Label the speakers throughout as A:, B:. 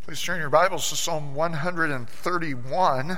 A: Please turn your Bibles to Psalm 131.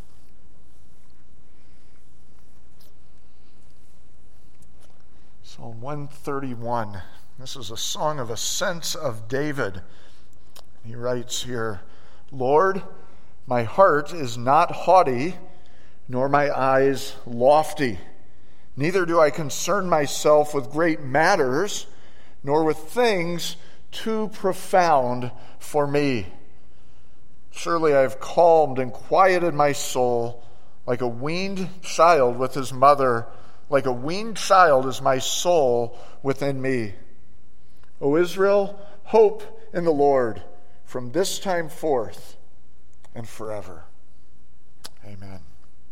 A: Psalm 131. This is a song of ascents of David. He writes here, "Lord, my heart is not haughty, nor my eyes lofty. Neither do I concern myself with great matters, nor with things too profound for me. Surely I have calmed and quieted my soul like a weaned child with his mother. Like a weaned child is my soul within me. O Israel, hope in the Lord from this time forth and forever." Amen.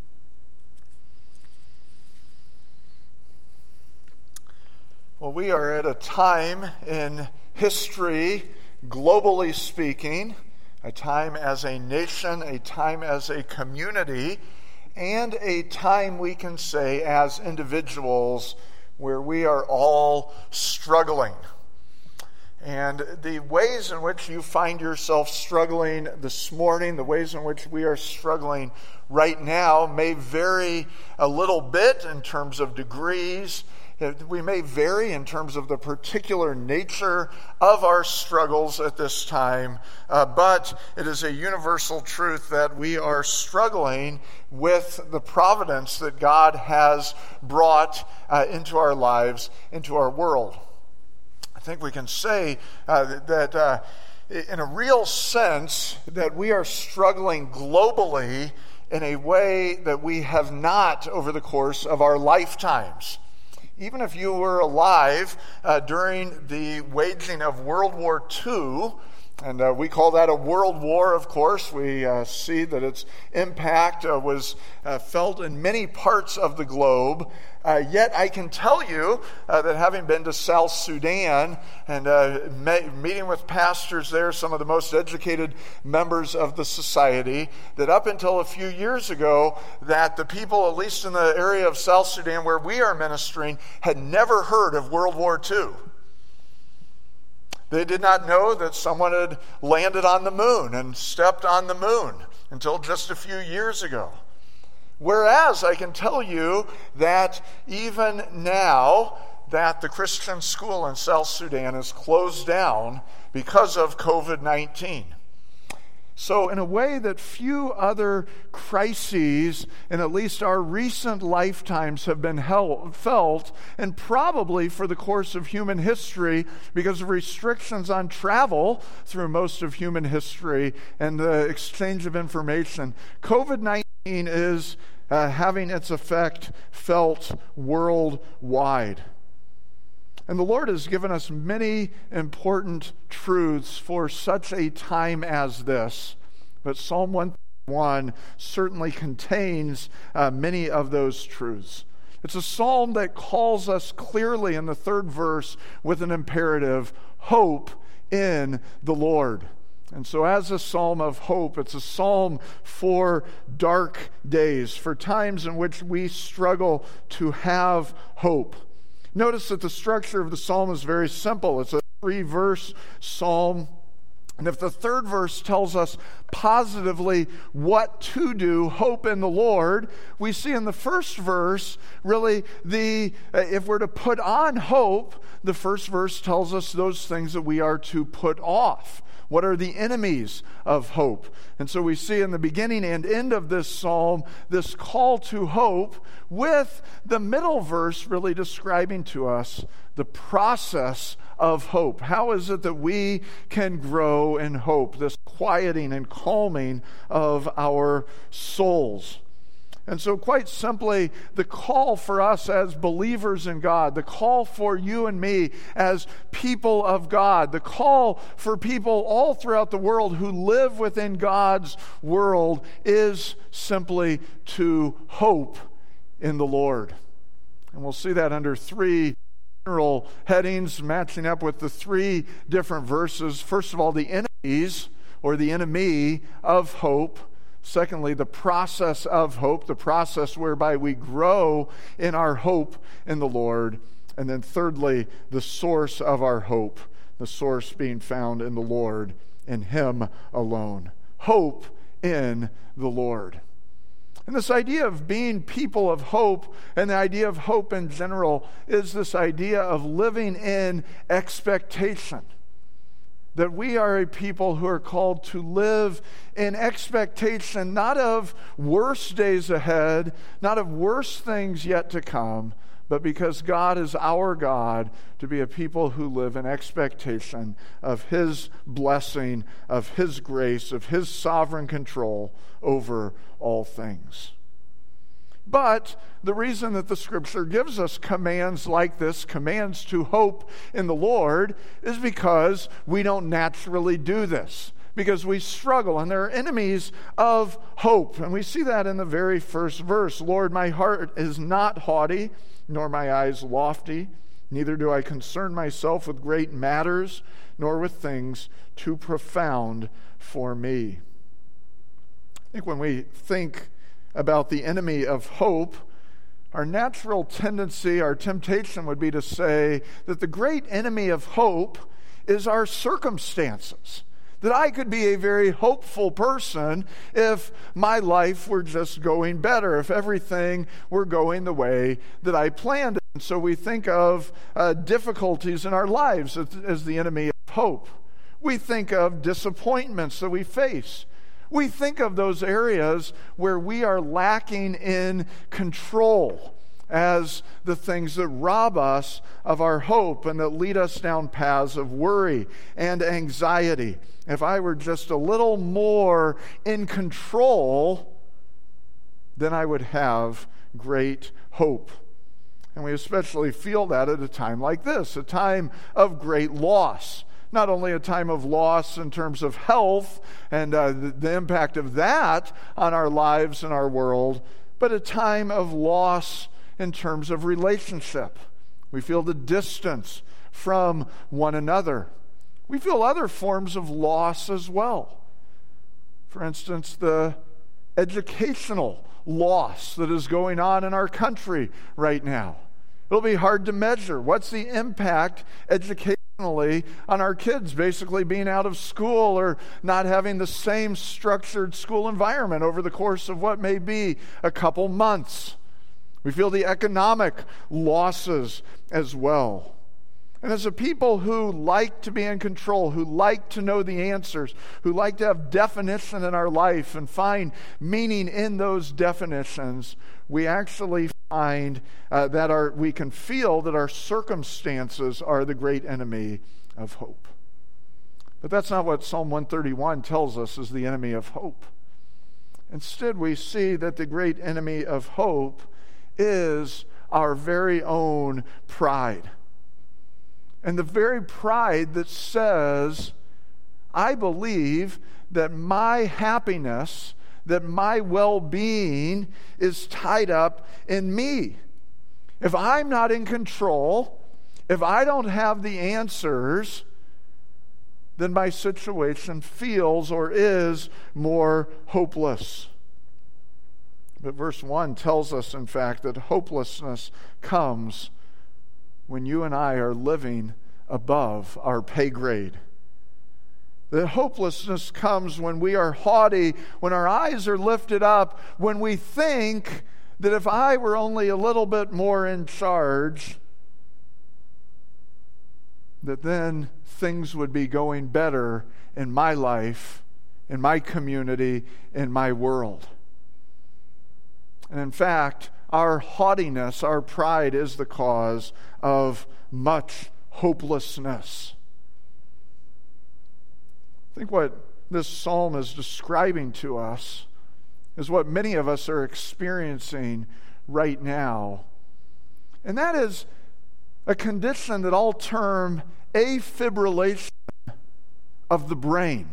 A: Well, we are at a time in history, globally speaking, a time as a nation, a time as a community, and a time, we can say, as individuals where we are all struggling. And the ways in which you find yourself struggling this morning, the ways in which we are struggling right now may vary a little bit in terms of degrees. We may vary in terms of the particular nature of our struggles at this time, but it is a universal truth that we are struggling with the providence that God has brought into our lives, into our world. I think we can say that in a real sense that we are struggling globally in a way that we have not over the course of our lifetimes. Even if you were alive during the waging of World War II, and we call that a world war, of course, we see that its impact was felt in many parts of the globe. Yet I can tell you that having been to South Sudan and meeting with pastors there, some of the most educated members of the society, that up until a few years ago, that the people, at least in the area of South Sudan where we are ministering, had never heard of World War II. They did not know that someone had landed on the moon and stepped on the moon until just a few years ago. Whereas I can tell you that even now that the Christian school in South Sudan is closed down because of COVID-19. So in a way that few other crises in at least our recent lifetimes have been felt, and probably for the course of human history because of restrictions on travel through most of human history and the exchange of information, COVID-19 is having its effect felt worldwide. And the Lord has given us many important truths for such a time as this. But Psalm 131 certainly contains many of those truths. It's a psalm that calls us clearly in the third verse with an imperative: hope in the Lord. And so as a psalm of hope, it's a psalm for dark days, for times in which we struggle to have hope. Notice that the structure of the psalm is very simple. It's a 3-verse psalm. And if the third verse tells us positively what to do, hope in the Lord, we see in the first verse, really, if we're to put on hope, the first verse tells us those things that we are to put off. What are the enemies of hope? And so we see in the beginning and end of this psalm this call to hope, with the middle verse really describing to us the process of hope. How is it that we can grow in hope, this quieting and calming of our souls? And so quite simply, the call for us as believers in God, the call for you and me as people of God, the call for people all throughout the world who live within God's world is simply to hope in the Lord. And we'll see that under 3 general headings matching up with the 3 different verses. First of all, the enemies or the enemy of hope. Secondly, the process of hope, the process whereby we grow in our hope in the Lord. And then thirdly, the source of our hope, the source being found in the Lord in Him alone. Hope in the Lord. And this idea of being people of hope, and the idea of hope in general, is this idea of living in expectation. That we are a people who are called to live in expectation, not of worse days ahead, not of worse things yet to come, but because God is our God, to be a people who live in expectation of His blessing, of His grace, of His sovereign control over all things. But the reason that the Scripture gives us commands like this, commands to hope in the Lord, is because we don't naturally do this. Because we struggle, and there are enemies of hope. And we see that in the very first verse. Lord, my heart is not haughty, nor my eyes lofty. Neither do I concern myself with great matters, nor with things too profound for me. I think when we think about the enemy of hope, our natural tendency, our temptation would be to say that the great enemy of hope is our circumstances. That I could be a very hopeful person if my life were just going better, if everything were going the way that I planned it. And so we think of difficulties in our lives as the enemy of hope. We think of disappointments that we face. We think of those areas where we are lacking in control as the things that rob us of our hope and that lead us down paths of worry and anxiety. If I were just a little more in control, then I would have great hope. And we especially feel that at a time like this, a time of great loss. Not only a time of loss in terms of health and the impact of that on our lives and our world, but a time of loss in terms of relationship. We feel the distance from one another. We feel other forms of loss as well. For instance, the educational loss that is going on in our country right now. It'll be hard to measure. What's the impact educationally on our kids basically being out of school or not having the same structured school environment over the course of what may be a couple months? We feel the economic losses as well. And as a people who like to be in control, who like to know the answers, who like to have definition in our life and find meaning in those definitions, we actually find we can feel that our circumstances are the great enemy of hope. But that's not what Psalm 131 tells us is the enemy of hope. Instead, we see that the great enemy of hope is our very own pride. And the very pride that says, I believe that my happiness, that my well-being is tied up in me. If I'm not in control, if I don't have the answers, then my situation feels or is more hopeless. But verse 1 tells us, in fact, that hopelessness comes when you and I are living above our pay grade. The hopelessness comes when we are haughty, when our eyes are lifted up, when we think that if I were only a little bit more in charge, that then things would be going better in my life, in my community, in my world. And in fact, our haughtiness, our pride is the cause of much hopelessness. I think what this psalm is describing to us is what many of us are experiencing right now. And that is a condition that I'll term afibrillation of the brain.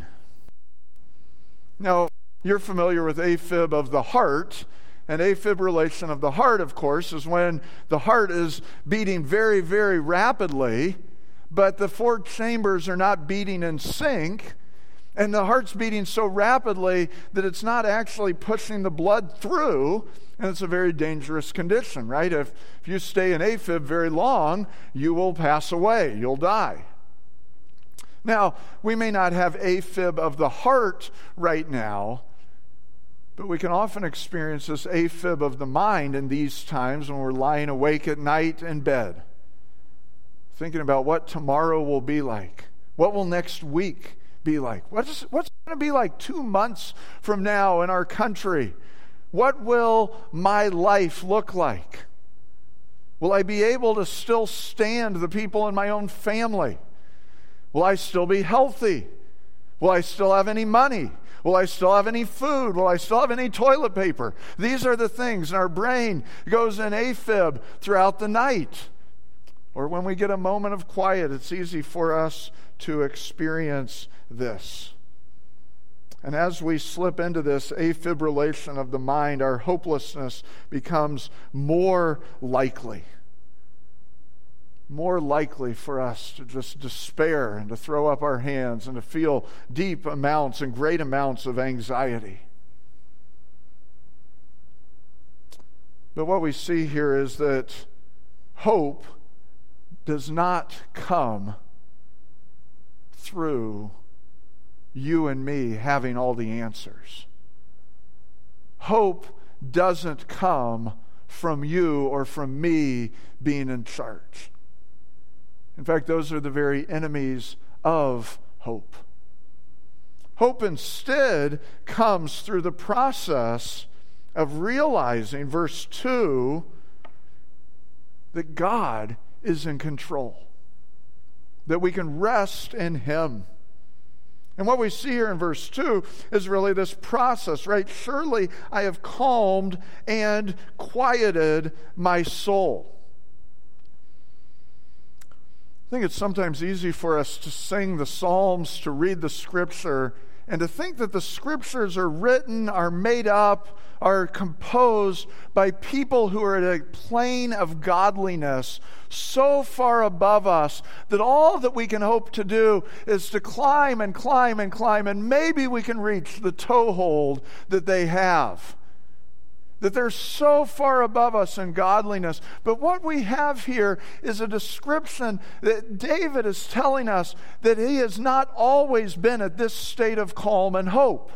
A: Now, you're familiar with AFib of the heart. And afibrillation of the heart, of course, is when the heart is beating very, very rapidly, but the four chambers are not beating in sync, and the heart's beating so rapidly that it's not actually pushing the blood through, and it's a very dangerous condition, right? If you stay in AFib very long, you will pass away. You'll die. Now, we may not have AFib of the heart right now, but we can often experience this AFib of the mind in these times when we're lying awake at night in bed, thinking about what tomorrow will be like. What will next week be like? What's going to be like 2 months from now in our country? What will my life look like? Will I be able to still stand the people in my own family? Will I still be healthy? Will I still have any money? Will I still have any food? Will I still have any toilet paper? These are the things, and our brain goes in AFib throughout the night. Or when we get a moment of quiet, it's easy for us to experience this. And as we slip into this afibrillation of the mind, our hopelessness becomes more likely for us to just despair and to throw up our hands and to feel deep amounts and great amounts of anxiety. But what we see here is that hope does not come through you and me having all the answers. Hope doesn't come from you or from me being in charge. In fact, those are the very enemies of hope. Hope instead comes through the process of realizing, verse 2, that God is in control, that we can rest in Him. And what we see here in verse 2 is really this process, right? Surely I have calmed and quieted my soul. I think it's sometimes easy for us to sing the Psalms, to read the Scripture, and to think that the Scriptures are written, are made up, are composed by people who are at a plane of godliness so far above us that all that we can hope to do is to climb and climb and climb, and maybe we can reach the toehold that they have. That they're so far above us in godliness. But what we have here is a description that David is telling us that he has not always been at this state of calm and hope.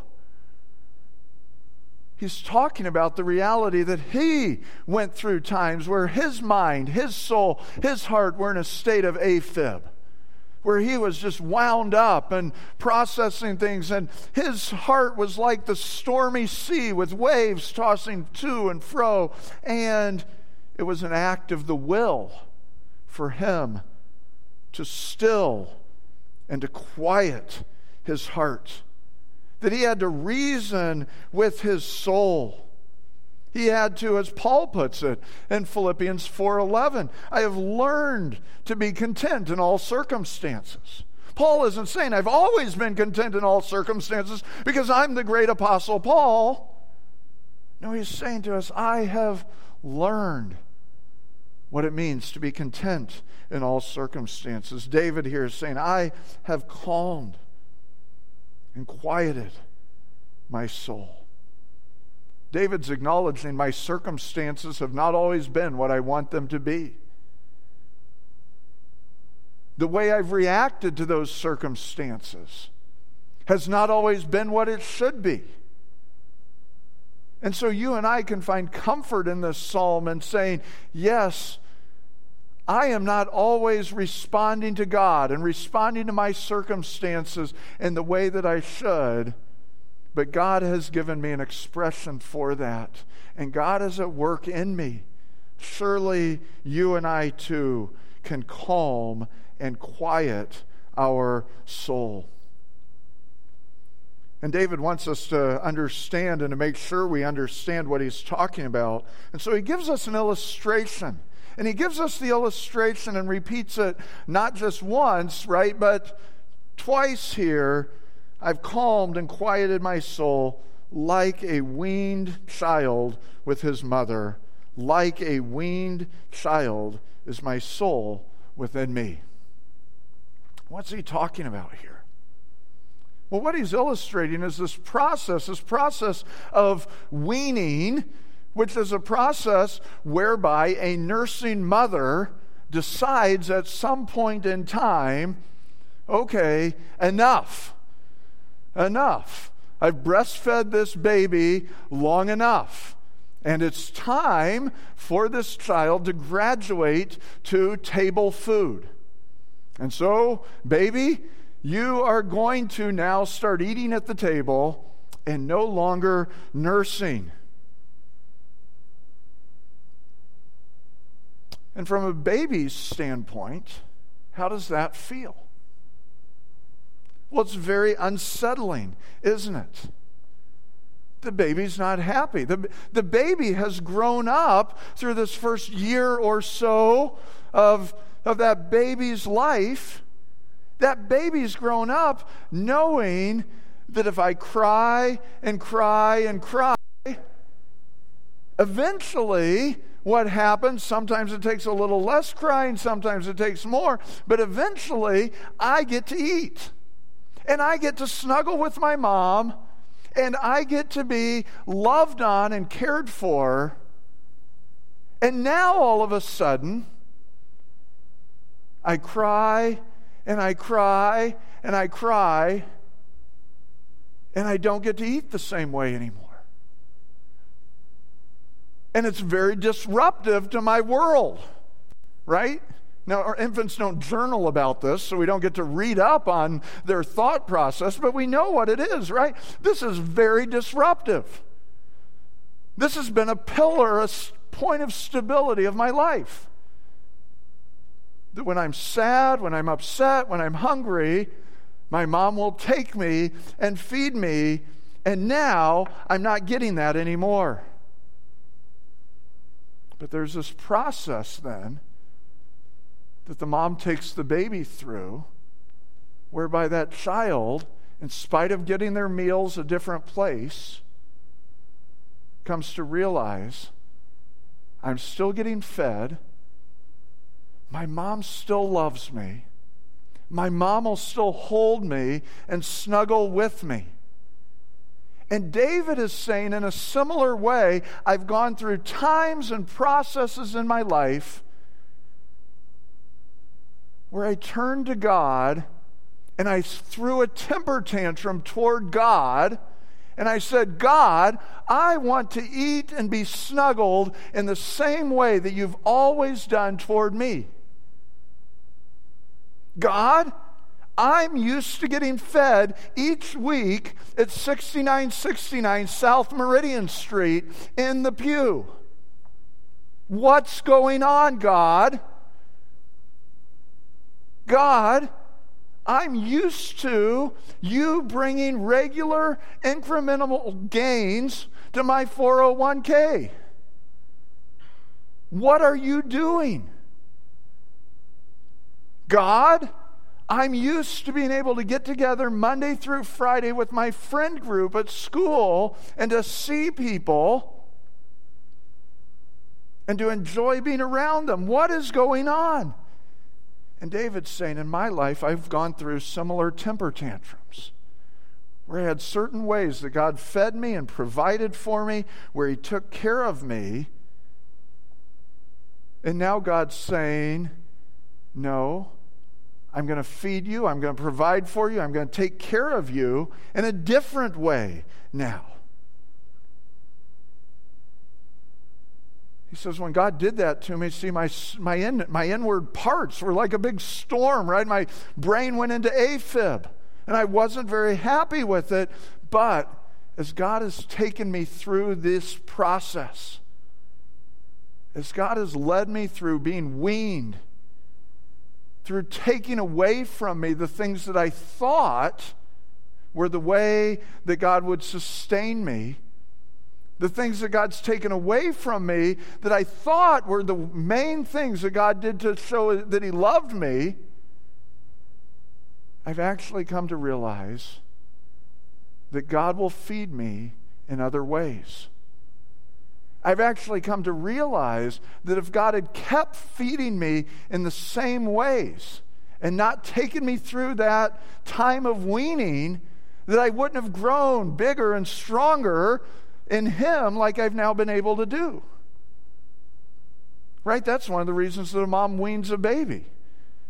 A: He's talking about the reality that he went through times where his mind, his soul, his heart were in a state of AFib, where he was just wound up and processing things, and his heart was like the stormy sea with waves tossing to and fro, and it was an act of the will for him to still and to quiet his heart, that he had to reason with his soul. He had to, as Paul puts it in Philippians 4:11, I have learned to be content in all circumstances. Paul isn't saying I've always been content in all circumstances because I'm the great apostle Paul. No, he's saying to us, I have learned what it means to be content in all circumstances. David here is saying, I have calmed and quieted my soul. David's acknowledging my circumstances have not always been what I want them to be. The way I've reacted to those circumstances has not always been what it should be. And so you and I can find comfort in this psalm and saying, yes, I am not always responding to God and responding to my circumstances in the way that I should, but God has given me an expression for that. And God is at work in me. Surely you and I too can calm and quiet our soul. And David wants us to understand and to make sure we understand what he's talking about. And so he gives us an illustration. And he gives us the illustration and repeats it not just once, right, but twice here. I've calmed and quieted my soul like a weaned child with his mother. Like a weaned child is my soul within me. What's he talking about here? Well, what he's illustrating is this process of weaning, which is a process whereby a nursing mother decides at some point in time, okay, enough. Enough. I've breastfed this baby long enough. And it's time for this child to graduate to table food. And so, baby, you are going to now start eating at the table and no longer nursing. And from a baby's standpoint, how does that feel? Well, it's very unsettling, isn't it? The baby's not happy. The baby has grown up through this first year or so of that baby's life. That baby's grown up knowing that if I cry and cry and cry, eventually what happens, sometimes it takes a little less crying, sometimes it takes more, but eventually I get to eat. And I get to snuggle with my mom, and I get to be loved on and cared for. And now all of a sudden, I cry, and I cry, and I cry, and I don't get to eat the same way anymore. And it's very disruptive to my world, right? Now, our infants don't journal about this, so we don't get to read up on their thought process, but we know what it is, right? This is very disruptive. This has been a pillar, a point of stability of my life. That when I'm sad, when I'm upset, when I'm hungry, my mom will take me and feed me, and now I'm not getting that anymore. But there's this process then that the mom takes the baby through, whereby that child, in spite of getting their meals a different place, comes to realize, I'm still getting fed, my mom still loves me, my mom will still hold me and snuggle with me. And David is saying in a similar way, I've gone through times and processes in my life where I turned to God and I threw a temper tantrum toward God, and I said, God, I want to eat and be snuggled in the same way that you've always done toward me. God, I'm used to getting fed each week at 6969 South Meridian Street in the pew. What's going on, God? God, I'm used to you bringing regular incremental gains to my 401k. What are you doing? God, I'm used to being able to get together Monday through Friday with my friend group at school and to see people and to enjoy being around them. What is going on? And David's saying, in my life, I've gone through similar temper tantrums where I had certain ways that God fed me and provided for me, where He took care of me. And now God's saying, no, I'm going to feed you, I'm going to provide for you, I'm going to take care of you in a different way now. He says, when God did that to me, see, my inward parts were like a big storm, right? My brain went into AFib, and I wasn't very happy with it. But as God has taken me through this process, as God has led me through being weaned, through taking away from me the things that I thought were the way that God would sustain me, the things that God's taken away from me that I thought were the main things that God did to show that He loved me, I've actually come to realize that God will feed me in other ways. I've actually come to realize that if God had kept feeding me in the same ways and not taken me through that time of weaning, that I wouldn't have grown bigger and stronger in Him like I've now been able to do. Right? That's one of the reasons that a mom weans a baby.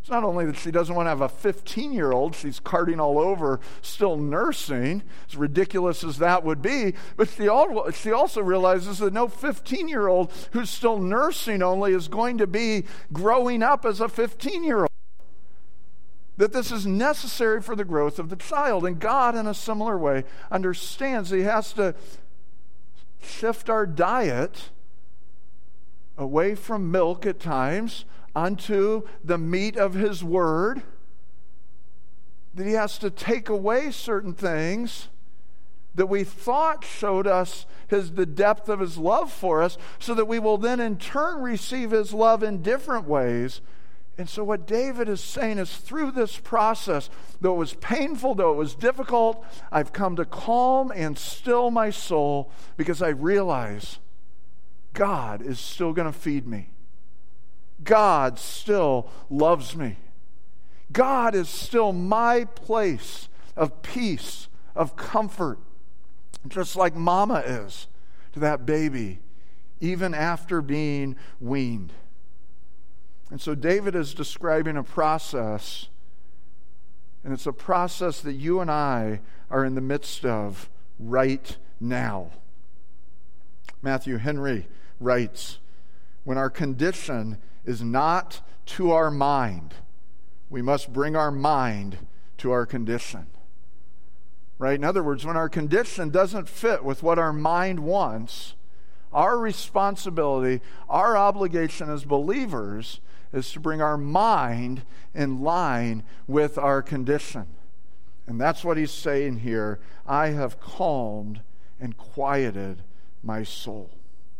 A: It's not only that she doesn't want to have a 15-year-old she's carting all over, still nursing, as ridiculous as that would be, but she also realizes that no 15-year-old who's still nursing only is going to be growing up as a 15-year-old. That this is necessary for the growth of the child. And God, in a similar way, understands He has to shift our diet away from milk at times onto the meat of His Word, that He has to take away certain things that we thought showed us the depth of His love for us, so that we will then in turn receive His love in different ways. And so what David is saying is, through this process, though it was painful, though it was difficult, I've come to calm and still my soul, because I realize God is still going to feed me. God still loves me. God is still my place of peace, of comfort, just like Mama is to that baby, even after being weaned. And so David is describing a process, and it's a process that you and I are in the midst of right now. Matthew Henry writes, when our condition is not to our mind, we must bring our mind to our condition. Right? In other words, when our condition doesn't fit with what our mind wants, our responsibility, our obligation as believers is to bring our mind in line with our condition. And that's what he's saying here. I have calmed and quieted my soul.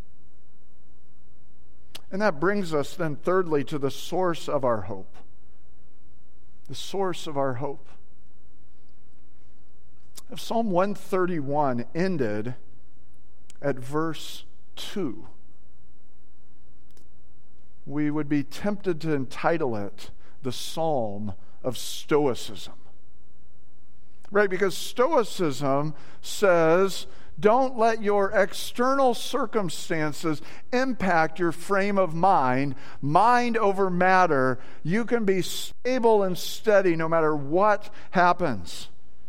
A: And that brings us then thirdly to the source of our hope. The source of our hope. If Psalm 131 ended at verse 2, we would be tempted to entitle it the Psalm of Stoicism. Right? Because Stoicism says, don't let your external circumstances impact your frame of mind. Mind over matter. You can be stable and steady no matter what happens.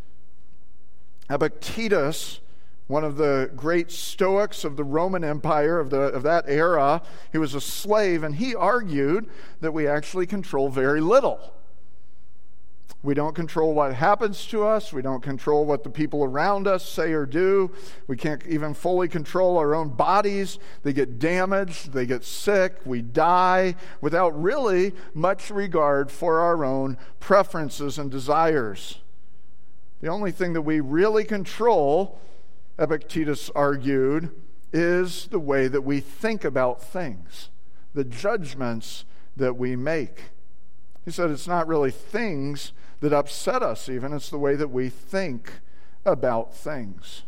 A: Epictetus, one of the great Stoics of the Roman Empire of that era, he was a slave, and he argued that we actually control very little. We don't control what happens to us. We don't control what the people around us say or do. We can't even fully control our own bodies. They get damaged. They get sick. We die without really much regard for our own preferences and desires. The only thing that we really control, Epictetus argued, is the way that we think about things, the judgments that we make. He said it's not really things that upset us even, it's the way that we think about things.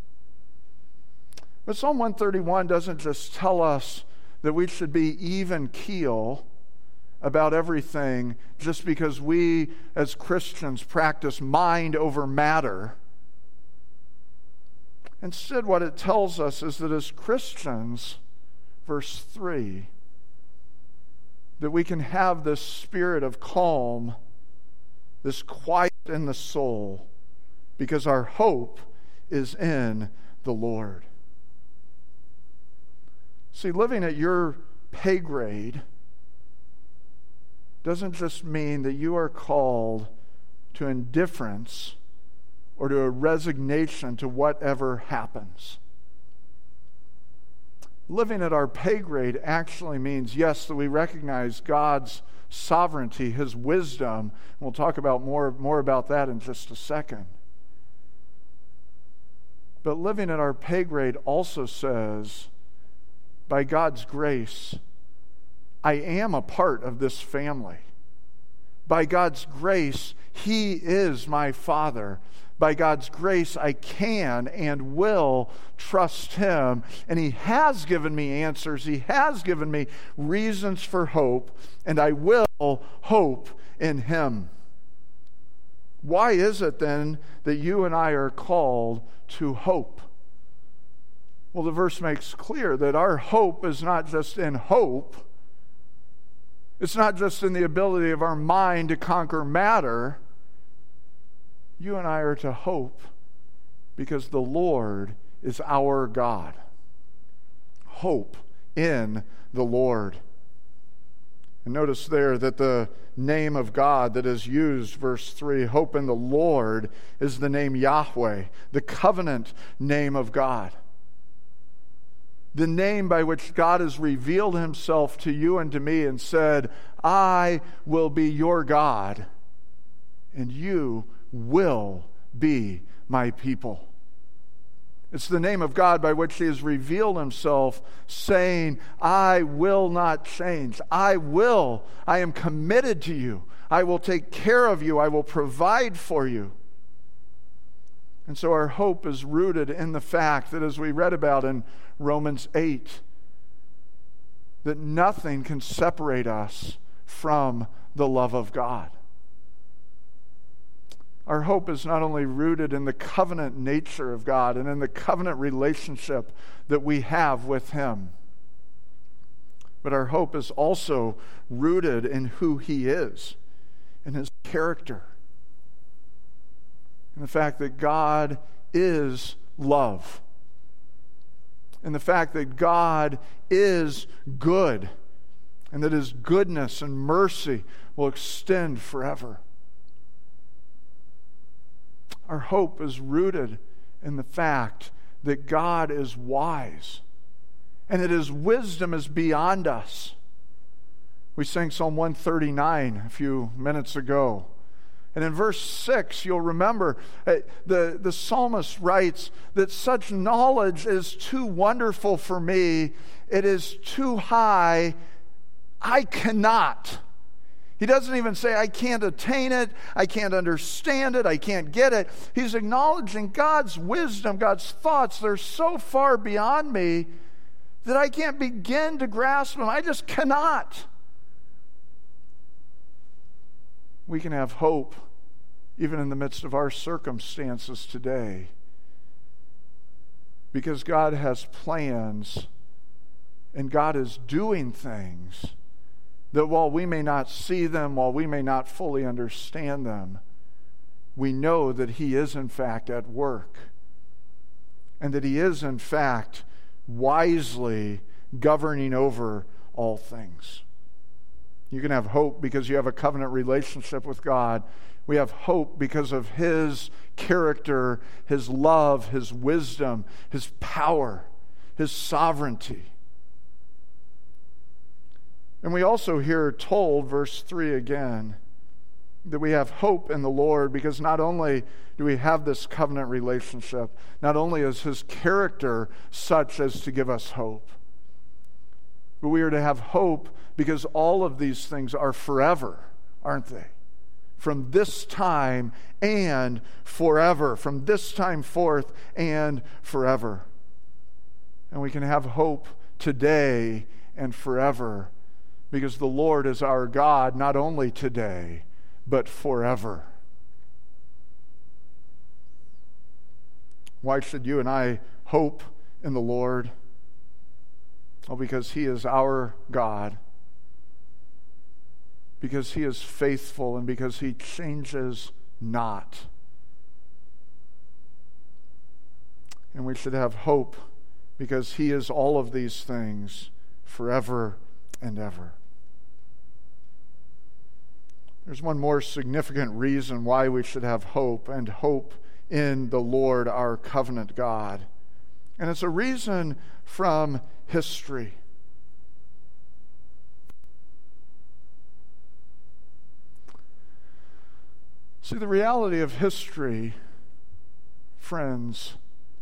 A: But Psalm 131 doesn't just tell us that we should be even keel about everything just because we as Christians practice mind over matter. Instead, what it tells us is that as Christians, verse 3, that we can have this spirit of calm, this quiet in the soul, because our hope is in the Lord. See, living at your pay grade doesn't just mean that you are called to indifference or to a resignation to whatever happens. Living at our pay grade actually means, yes, that we recognize God's sovereignty, His wisdom. We'll talk about more about that in just a second. But living at our pay grade also says, by God's grace, I am a part of this family. By God's grace, He is my Father. By God's grace, I can and will trust Him. And He has given me answers. He has given me reasons for hope. And I will hope in Him. Why is it then that you and I are called to hope? Well, the verse makes clear that our hope is not just in hope. It's not just in the ability of our mind to conquer matter. You and I are to hope because the Lord is our God. Hope in the Lord. And notice there that the name of God that is used, verse 3, hope in the Lord, is the name Yahweh, the covenant name of God. The name by which God has revealed himself to you and to me and said, I will be your God, and you will be my people. It's the name of God by which he has revealed himself, saying, I will not change. I am committed to you. I will take care of you. I will provide for you. And so our hope is rooted in the fact that, as we read about in Romans 8, that nothing can separate us from the love of God. Our hope is not only rooted in the covenant nature of God and in the covenant relationship that we have with him, but our hope is also rooted in who he is, in his character, in the fact that God is love, in the fact that God is good, and that his goodness and mercy will extend forever. Our hope is rooted in the fact that God is wise and that his wisdom is beyond us. We sang Psalm 139 a few minutes ago. And in verse 6, you'll remember, the psalmist writes that such knowledge is too wonderful for me. It is too high. I cannot. He doesn't even say, I can't attain it, I can't understand it, I can't get it. He's acknowledging God's wisdom, God's thoughts. They're so far beyond me that I can't begin to grasp them. I just cannot. We can have hope even in the midst of our circumstances today, because God has plans and God is doing things that while we may not see them, while we may not fully understand them, we know that he is in fact at work, and that he is in fact wisely governing over all things. You can have hope because you have a covenant relationship with God. We have hope because of his character, his love, his wisdom, his power, his sovereignty. And we also hear told, verse 3 again, that we have hope in the Lord because not only do we have this covenant relationship, not only is his character such as to give us hope, but we are to have hope because all of these things are forever, aren't they? From this time and forever. From this time forth and forever. And we can have hope today and forever because the Lord is our God, not only today, but forever. Why should you and I hope in the Lord? Well, because he is our God, because he is faithful, and because he changes not. And we should have hope because he is all of these things forever and ever. There's one more significant reason why we should have hope, and hope in the Lord, our covenant God. And it's a reason from history. See, the reality of history, friends,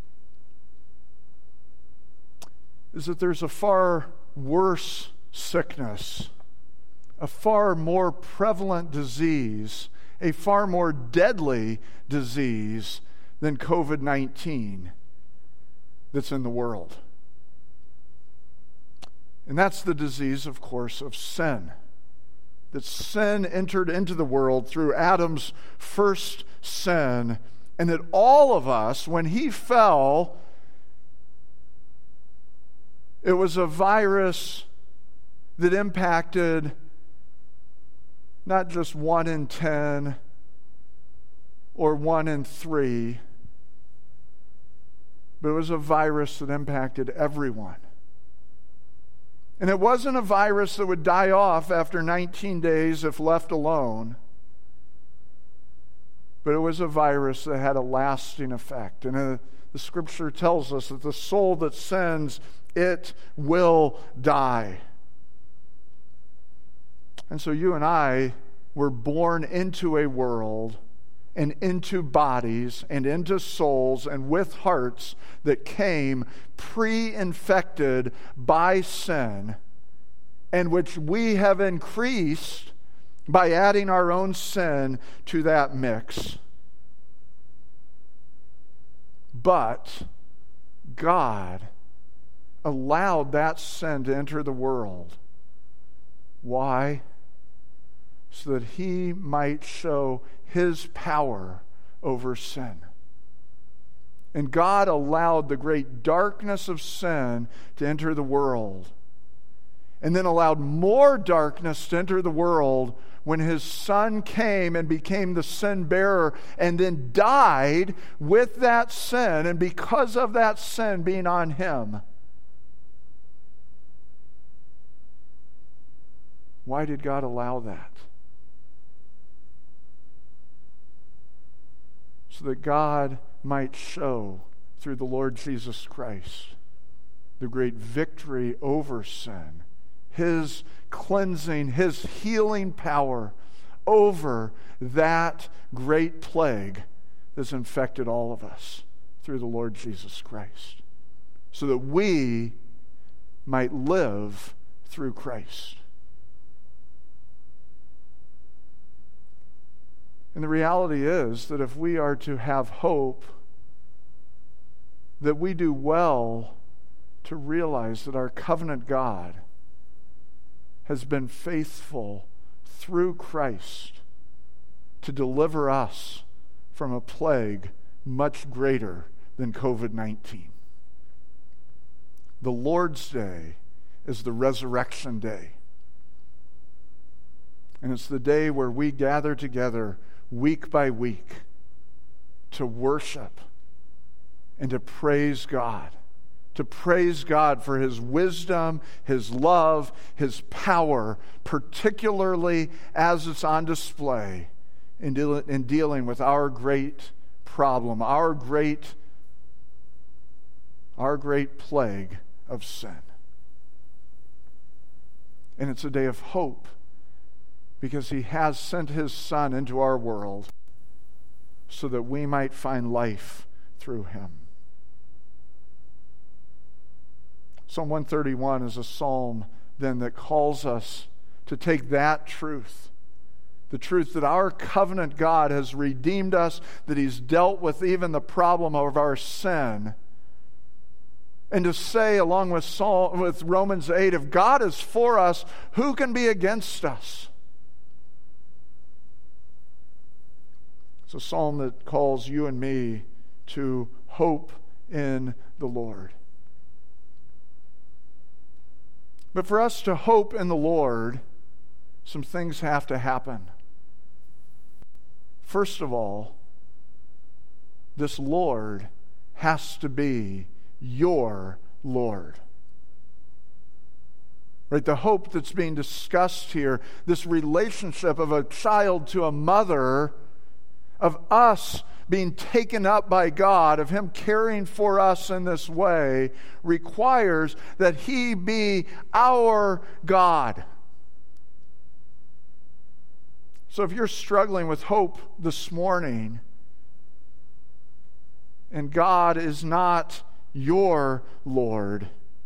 A: is that there's a far worse sickness, a far more prevalent disease, a far more deadly disease than COVID-19 that's in the world. And that's the disease, of course, of sin. That sin entered into the world through Adam's first sin, and that all of us, when he fell, it was a virus that impacted not just 1 in 10 or 1 in 3, but it was a virus that impacted everyone. And it wasn't a virus that would die off after 19 days if left alone, but it was a virus that had a lasting effect. And the Scripture tells us that the soul that sins, it will die. And so you and I were born into a world and into bodies and into souls and with hearts that came pre-infected by sin, and which we have increased by adding our own sin to that mix. But God allowed that sin to enter the world. Why? So that He might show His power over sin. And God allowed the great darkness of sin to enter the world, and then allowed more darkness to enter the world when His Son came and became the sin bearer, and then died with that sin, and because of that sin being on Him. Why did God allow that? So that God might show through the Lord Jesus Christ the great victory over sin, His cleansing, His healing power over that great plague that's infected all of us through the Lord Jesus Christ, so that we might live through Christ. And the reality is that if we are to have hope, that we do well to realize that our covenant God has been faithful through Christ to deliver us from a plague much greater than COVID-19. The Lord's Day is the resurrection day. And it's the day where we gather together week by week to worship and to praise God. To praise God for His wisdom, His love, His power, particularly as it's on display in dealing with our great problem, our great plague of sin. And it's a day of hope, because He has sent His Son into our world so that we might find life through Him. Psalm 131 is a psalm then that calls us to take that truth, the truth that our covenant God has redeemed us, that He's dealt with even the problem of our sin, and to say, along with Romans 8, if God is for us, who can be against us? It's a psalm that calls you and me to hope in the Lord. But for us to hope in the Lord, some things have to happen. First of all, this Lord has to be your Lord. Right? The hope that's being discussed here, this relationship of a child to a mother, of us being taken up by God, of Him caring for us in this way, requires that He be our God. So if you're struggling with hope this morning, and God is not your Lord,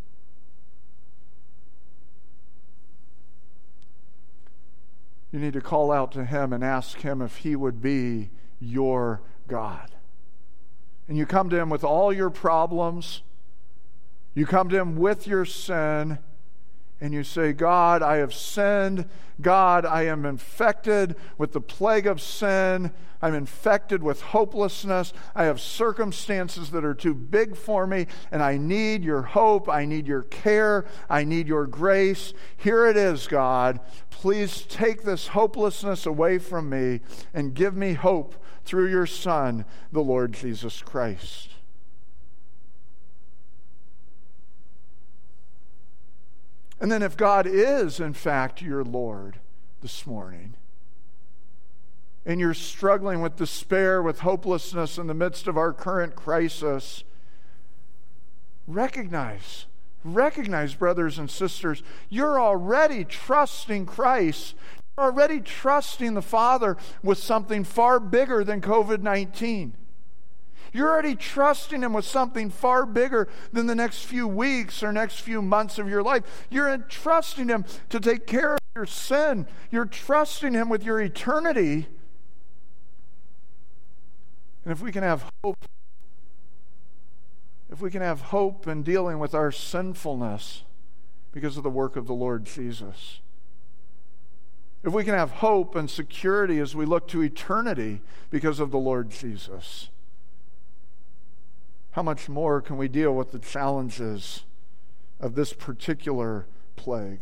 A: you need to call out to Him and ask Him if He would be your God. And you come to Him with all your problems. You come to Him with your sin, and you say, God, I have sinned. God, I am infected with the plague of sin. I'm infected with hopelessness. I have circumstances that are too big for me, and I need your hope. I need your care. I need your grace. Here it is, God. Please take this hopelessness away from me and give me hope through your Son, the Lord Jesus Christ. And then if God is, in fact, your Lord this morning, and you're struggling with despair, with hopelessness in the midst of our current crisis, recognize, brothers and sisters, you're already trusting Christ. You're already trusting the Father with something far bigger than COVID-19. You're already trusting Him with something far bigger than the next few weeks or next few months of your life. You're entrusting Him to take care of your sin. You're trusting Him with your eternity. And if we can have hope in dealing with our sinfulness because of the work of the Lord Jesus, if we can have hope and security as we look to eternity because of the Lord Jesus, how much more can we deal with the challenges of this particular plague?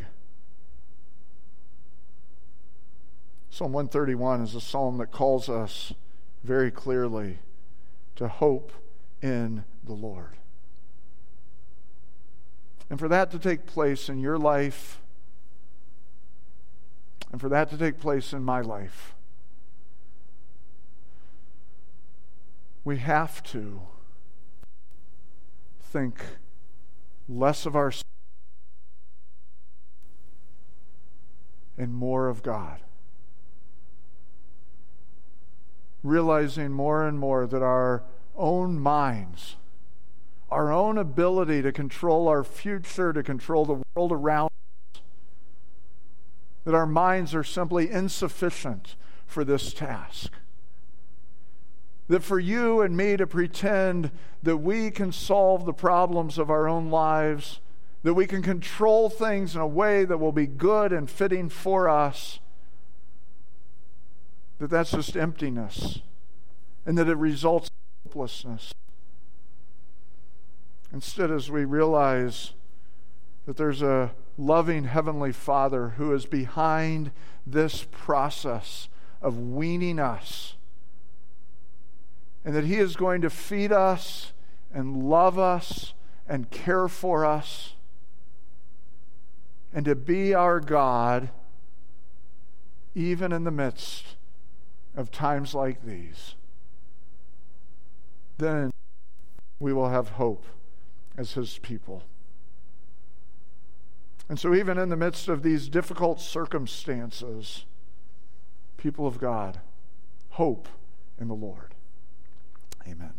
A: Psalm 131 is a psalm that calls us very clearly to hope in the Lord. And for that to take place in your life, and for that to take place in my life, we have to think less of ourselves and more of God. Realizing more and more that our own minds, our own ability to control our future, to control the world around us, that our minds are simply insufficient for this task. That for you and me to pretend that we can solve the problems of our own lives, that we can control things in a way that will be good and fitting for us, that's just emptiness, and that it results in hopelessness. Instead, as we realize that there's a loving Heavenly Father who is behind this process of weaning us, and that He is going to feed us and love us and care for us, and to be our God even in the midst of times like these, then we will have hope as His people. And so even in the midst of these difficult circumstances, people of God, hope in the Lord. Amen.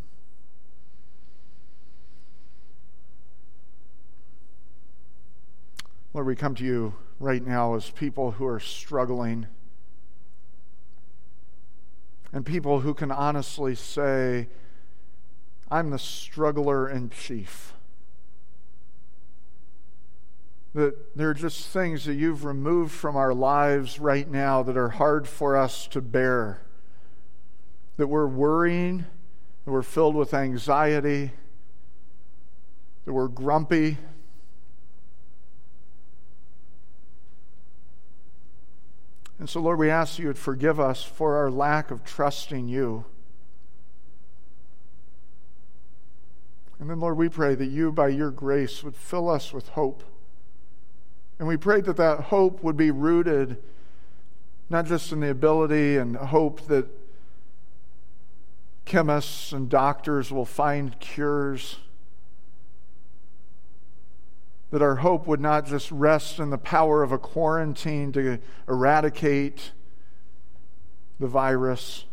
A: Lord, we come to you right now as people who are struggling, and people who can honestly say, I'm the struggler in chief. That there are just things that you've removed from our lives right now that are hard for us to bear. That we're worrying, that we're filled with anxiety, that we're grumpy. And so, Lord, we ask you would forgive us for our lack of trusting you. And then, Lord, we pray that you, by your grace, would fill us with hope. And we pray that that hope would be rooted not just in the ability and hope that chemists and doctors will find cures, that our hope would not just rest in the power of a quarantine to eradicate the virus,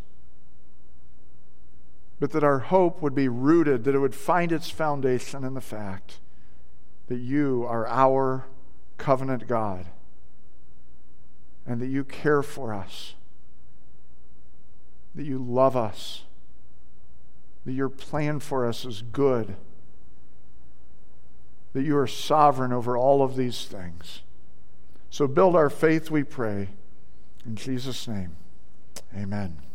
A: but that our hope would be rooted, that it would find its foundation in the fact that you are our covenant God, and that you care for us, that you love us, that your plan for us is good, that you are sovereign over all of these things. So build our faith, we pray. In Jesus' name, amen.